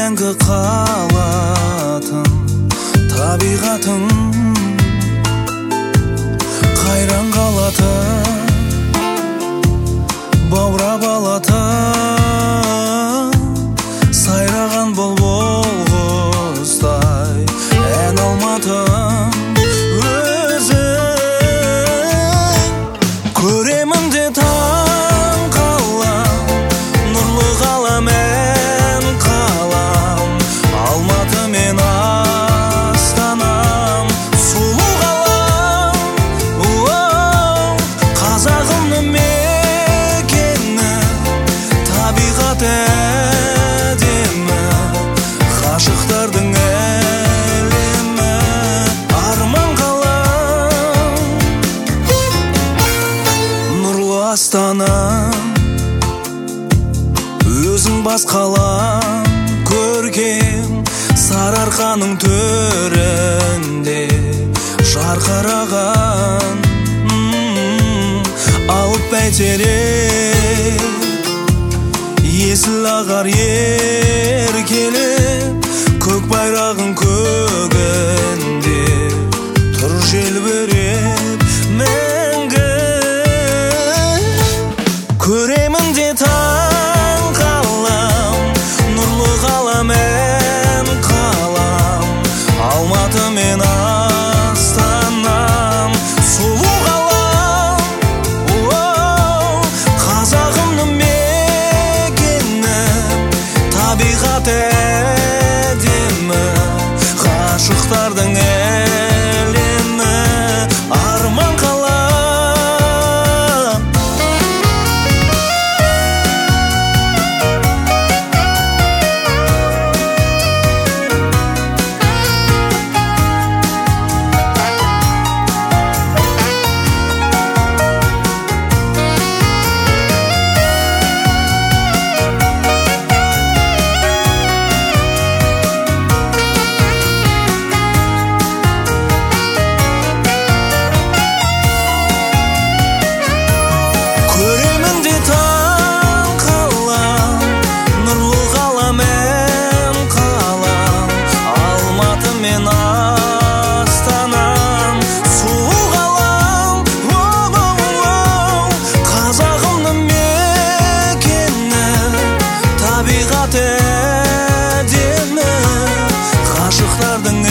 мәңгі қалатын табиғатың, қайран қалатын, баурап алатын, сайраған бұлбұл құстай ән алматым. Өзің көремін де таң қалам, нұрлы ғалам ән қалам, Алматы мен Астанам, сұлу қалам, қазағымның мекені, табиғат әдемі, ғашықтардың әлемі, арман қалам, нұрлы Астанам. Өзің бас қалам, көркем сарыарқаның төрінде жарқыраған, алып бәйтерек есіл ағар еркелеп, көк байрағың көгінде тұр желбіреп мәңгі. Көремін де таң қалам, нұрлы ғалам ән қалам, Алматы мен Астанам, сұлу қалам, қазағымның мекені, табиғат әдемі, ғашықтардың әлемі, арман қалам. Көремін де таң қалам, нұрлы ғалам ән қалам, Алматы мен Астанам, сұлу қалам, қазағымның мекені, табиғат әдемі, ғашықтардың